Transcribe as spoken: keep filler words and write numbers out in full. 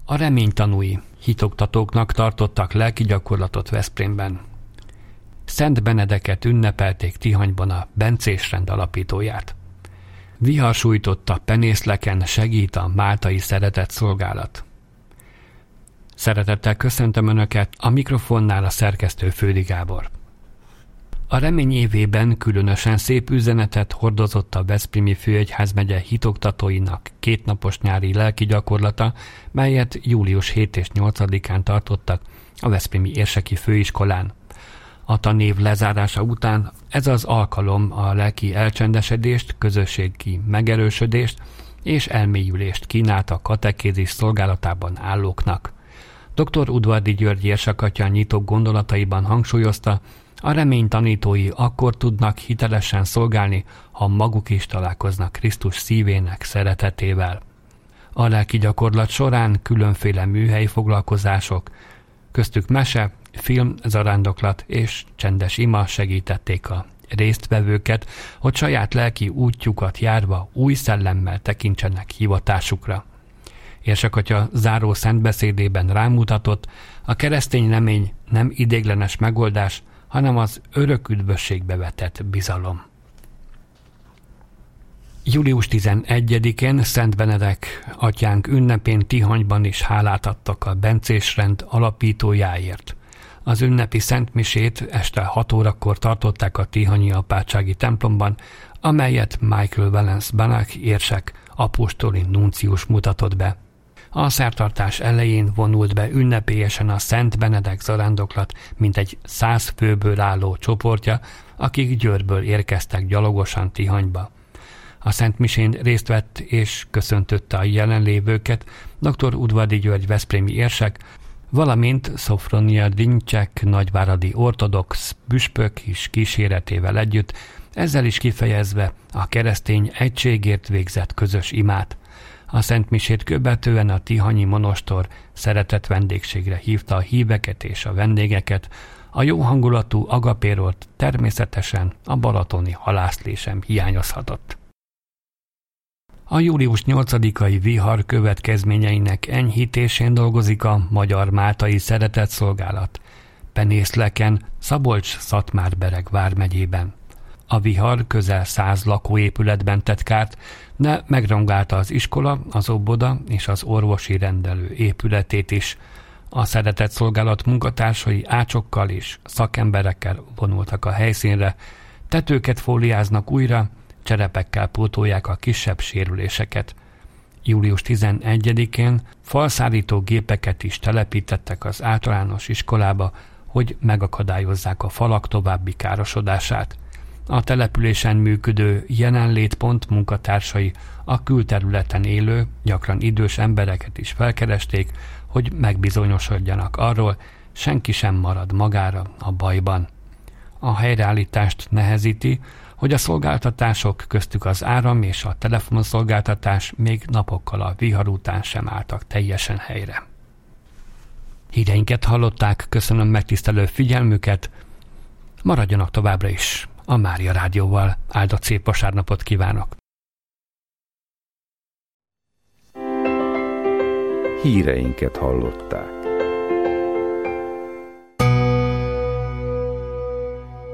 A reménytanúi, hitoktatóknak tartottak lelki gyakorlatot Veszprémben. Szent Benedeket ünnepelték Tihanyban a bencés rend alapítóját. Vihar sújtotta penészleken, segít a máltai szeretett szolgálat. Szeretettel köszöntöm Önöket, a mikrofonnál a szerkesztő Fődi Gábor. A remény évében különösen szép üzenetet hordozott a Veszprémi Főegyházmegye hitoktatóinak kétnapos nyári lelki gyakorlata, melyet július hetedikén és nyolcadikán tartottak a Veszprémi Érseki Főiskolán. A tanév lezárása után ez az alkalom a lelki elcsendesedést, közösségi megerősödést és elmélyülést kínált a katekézis szolgálatában állóknak. dr. Udvardi György érsakatya nyitó gondolataiban hangsúlyozta, a remény tanítói akkor tudnak hitelesen szolgálni, ha maguk is találkoznak Krisztus szívének szeretetével. A lelki gyakorlat során különféle műhelyi foglalkozások, köztük mese, film, zarándoklat és csendes ima segítették a résztvevőket, hogy saját lelki útjukat járva új szellemmel tekintsenek hivatásukra. Érsakatya záró szentbeszédében rámutatott, a keresztény remény nem ideiglenes megoldás, hanem az örök üdvösségbe vetett bizalom. július tizenegyedikén Szent Benedek atyánk ünnepén Tihanyban is hálát adtak a bencés rend alapítójáért. Az ünnepi szentmisét este hat órakor tartották a tihanyi apátsági templomban, amelyet Michael Valence Banach érsek apostoli nuncius mutatott be. A szertartás elején vonult be ünnepélyesen a Szent Benedek zarándoklat mintegy száz főből álló csoportja, akik Győrből érkeztek gyalogosan Tihanyba. A szentmisén részt vett és köszöntötte a jelenlévőket dr. Udvardi György veszprémi érsek, valamint Szofronia Dincsek nagyváradi ortodox püspök is kíséretével együtt, ezzel is kifejezve a keresztény egységért végzett közös imát. A szentmisét követően a tihanyi monostor szeretett vendégségre hívta a híveket és a vendégeket, a jó hangulatú agapéról természetesen a balatoni halászlé sem hiányozhatott. A július nyolcadikai vihar következményeinek enyhítésén dolgozik a Magyar Máltai Szeretett Szolgálat Penészleken, Szabolcs-Szatmár-Bereg vármegyében. A vihar közel száz lakóépületben tett kárt, de megrongálta az iskola, az óvoda és az orvosi rendelő épületét is. A Szeretett Szolgálat munkatársai ácsokkal és szakemberekkel vonultak a helyszínre, tetőket fóliáznak újra, cserepekkel pótolják a kisebb sérüléseket. július tizenegyedikén falszárító gépeket is telepítettek az általános iskolába, hogy megakadályozzák a falak további károsodását. A településen működő jelenlétpont munkatársai a külterületen élő, gyakran idős embereket is felkeresték, hogy megbizonyosodjanak arról, senki sem marad magára a bajban. A helyreállítást nehezíti, hogy a szolgáltatások, köztük az áram és a telefonszolgáltatás még napokkal a vihar után sem álltak teljesen helyre. Híreinket hallották, köszönöm megtisztelő figyelmüket, maradjanak továbbra is a Mária Rádióval, áldott szép vasárnapot kívánok! Híreinket hallották.